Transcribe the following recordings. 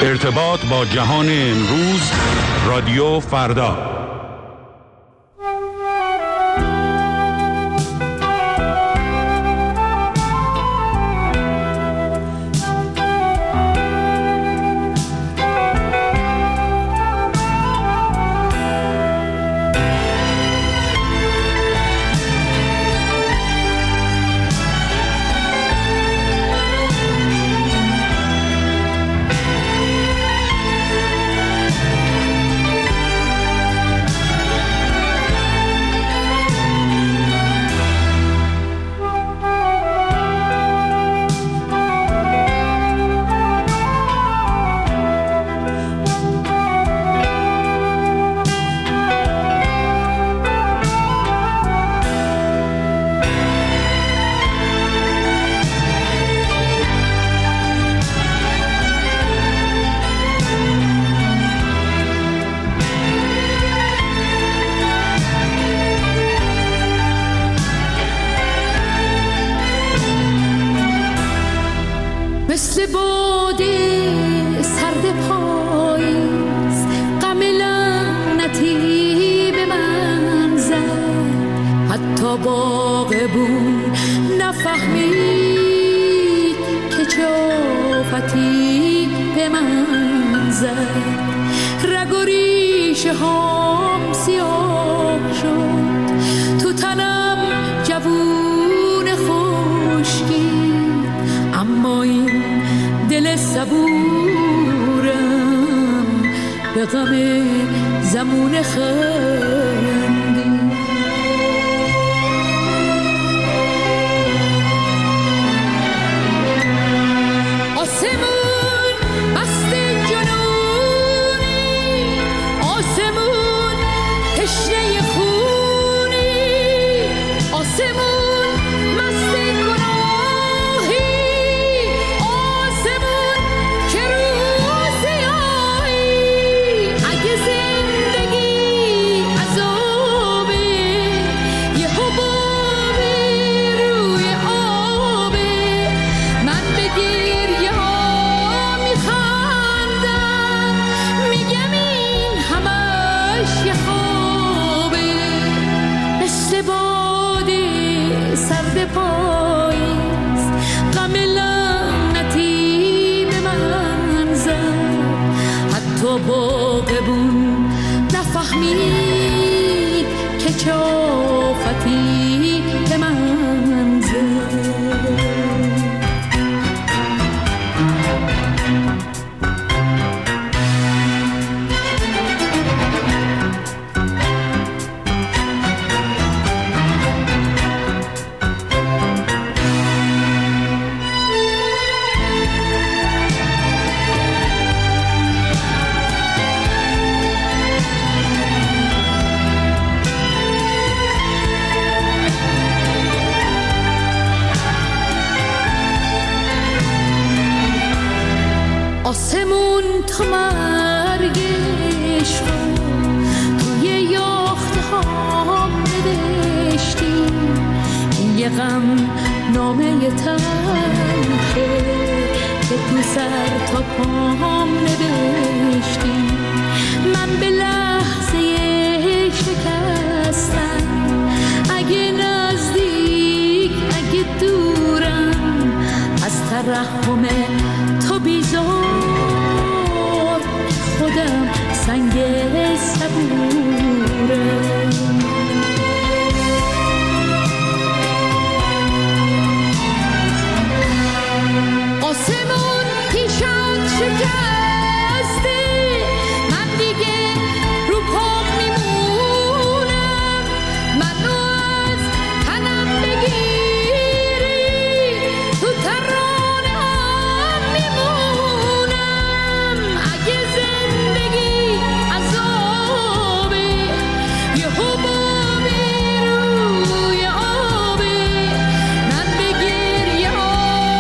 ارتباط با جهان امروز، رادیو فردا. مثل باده سرد پاییز غم لعنتی به من زد، حتی باغبون نفهمید که چه آفتی به من زد. رگ و ریشه هام سیاه شد، تو تنم جوون خشکی، اما این دل صبورم به غم زمون خندی. آسمون مست جنونی، آسمون تشنه خونی، آسمون مست گناهی، آسمون که روز سیاهی. اگه زندگی عذابه، یه حبابه روی آبه، من به گریه ها میخندم، میگم این همش یه خوابه. مثل باده سرد پاییز غم لعنتی به من زد، حتی باغبون نفهمید که چه آفتی به من زد. آسمون تا مرگش رو توی یاخته ها نوشتی، این یه غم نامه تلخه که تو سر تا پام نوشتی. من به لحظه شکستم، اگه نزدیک اگه دورم، از ترحم تو بیزار خودم سنگ صبورم. آسمون پیشت شکسته، من دیگه رو پام میمونم، منو از تنم بگیری تو ترانه هم میمونم. اگه زندگی عذابه، یه حبابه روی آبه، من به گریه ها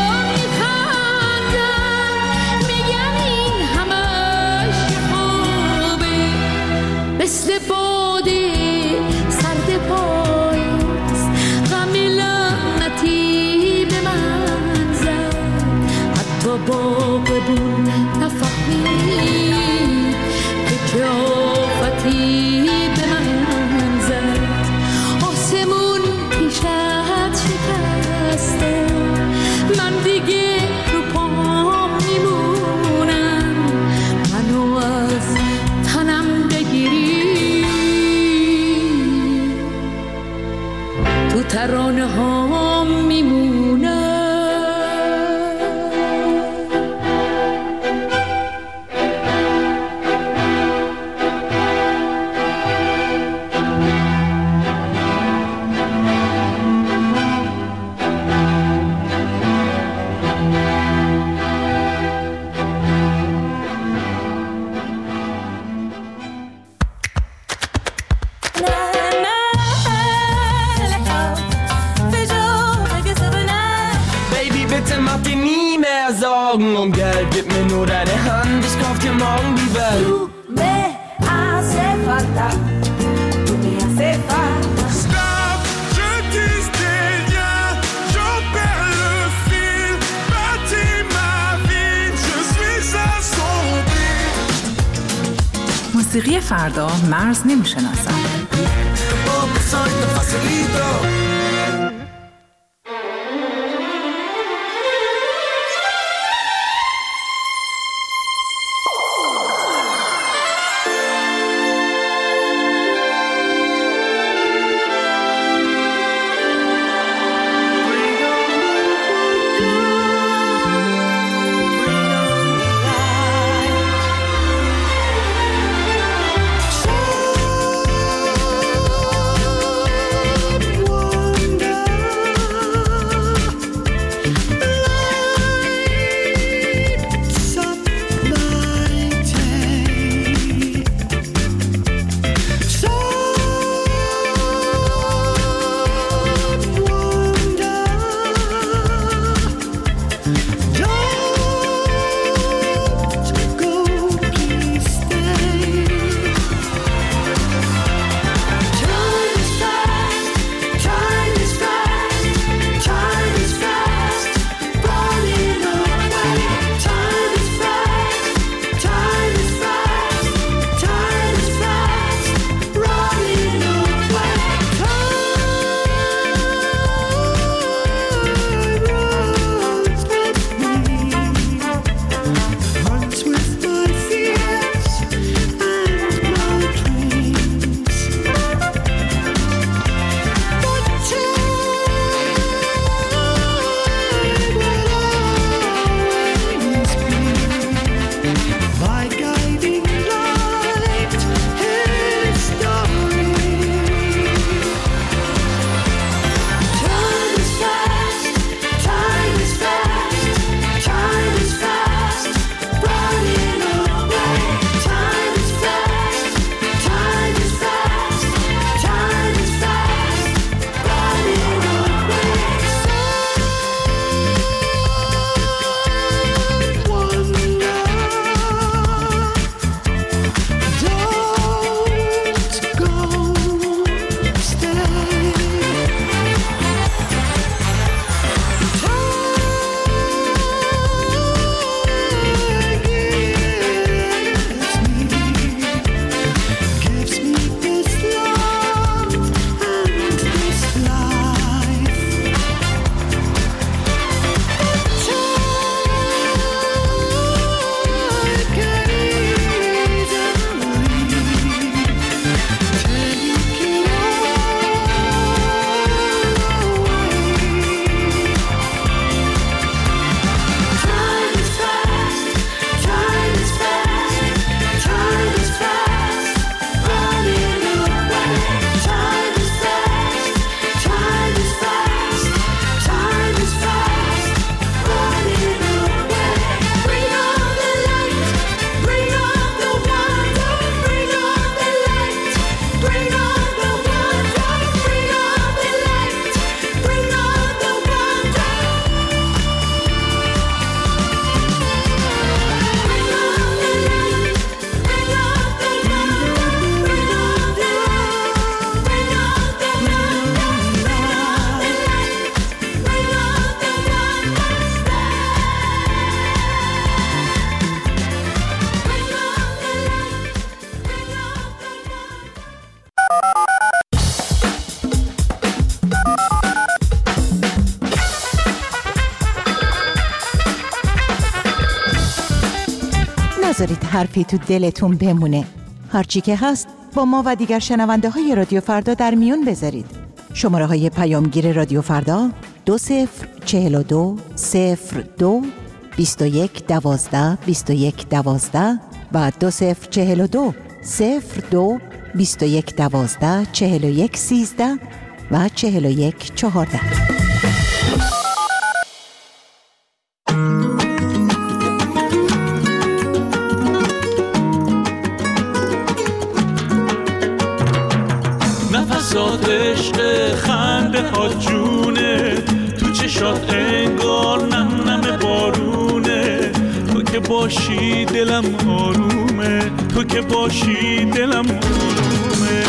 میخندم، میگم این همش خوابه. مثل باده سرد پاییز غم لعنتی به من زد، حتی باغبون نفهمید Med nur deine Hand, ich kauf dir morgen die Welt. Du me hace falta, tu me hace falta. Stop, je distille rien, j'en perds le fil. Bâtis ma vie, je suis assombri. موسیقی فردا مرز نمیشناسد. نذارید حرفی تو دلتون بمونه. هرچی که هست با ما و دیگر شنونده های رادیو فردا در میون بذارید. شماره های پیامگیر رادیو فردا 2042 02 21 12 21 12 و 2042 02 21 12 41 13 و 41 14. نفسات عشق خنده ها جونه تو چشات انگار نم نم بارونه تو که با باشی دلم آرومه، تو که باشی دلم آرومه.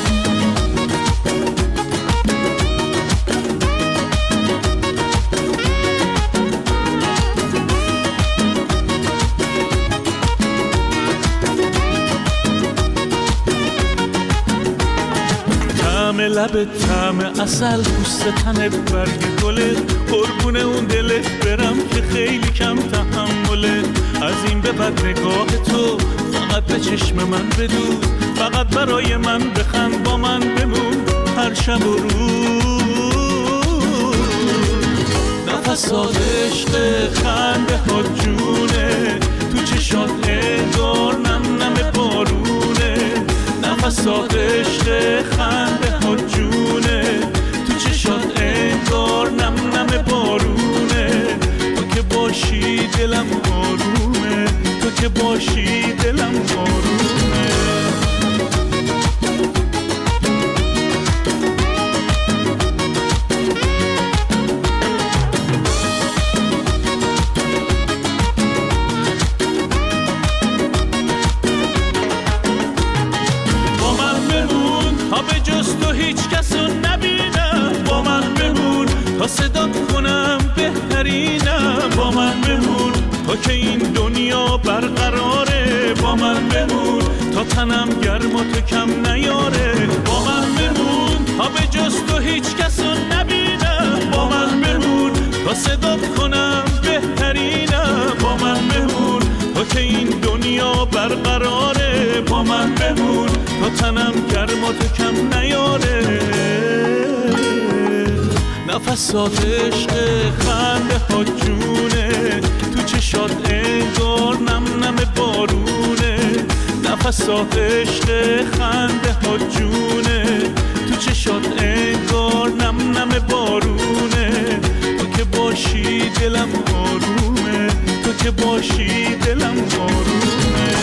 طعم لبت طعم عسل، پوست تنت برگ گله، قربون اون دلت برم که خیلی کم تحمله. از این به بعد نگاه تو فقط به چشم من بدوز، فقط برای من بخند، با من بمون هر شب و روز. نفسات عشق خنده ها جونه، تو چشات انگار نم نم بارونه. نفسات عشق خنده ها جونه، تو چشات انگار نم نم بارونه. تو که باشی دلم آرومه، تو که باشی دلم آرومه. تا صدات کنم بهترینم، با من بمون تا که این دنیا برقراره. با من بمون تا تنم گرم و تو کم نیاره. با من بمون تا به جز تو هیچ کسو نبینم. با من بمون تا صدات کنم بهترینم. با من بمون تا که این دنیا برقراره. با من بمون تا تنم گرم و تو کم نیاره. نفسات عشق خنده ها جونه، تو چشات انگار نم نم بارونه. نفسات عشق خنده ها جونه، تو چشات انگار نم نم بارونه. تو که باشی دلم آرومه، تو که باشی دلم آرومه.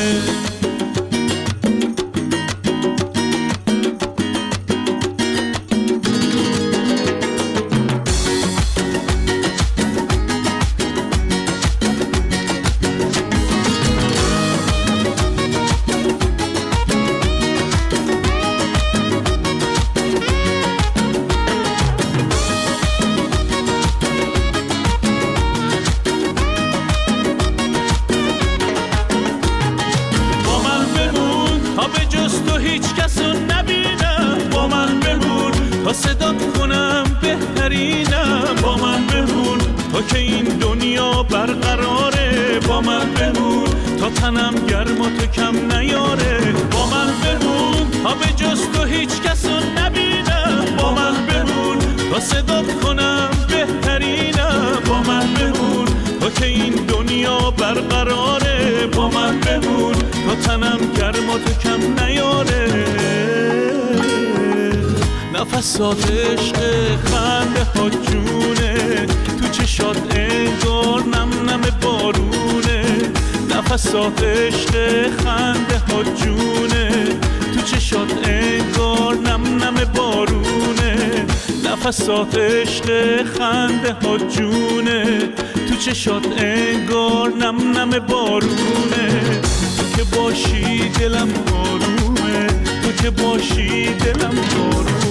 تنم گرم و تو کم نیاره. با من بمون تا به جز تو هیچ کسو نبینم. با من بمون تا صدات کنم بهترینم. با من بمون تا که این دنیا برقراره. با من بمون تا تنم گرم و تو کم نیاره. نفسات عشق خنده ها جونه، تو چشات انگار نم نم بارونه. نفسات عشق خنده ها جونه، تو چشات انگار نم نم بارونه. نفسات عشق خنده ها جونه، تو چشات انگار نم نم بارونه. تو که باشی دلم آرومه، تو که باشی دلم آرومه.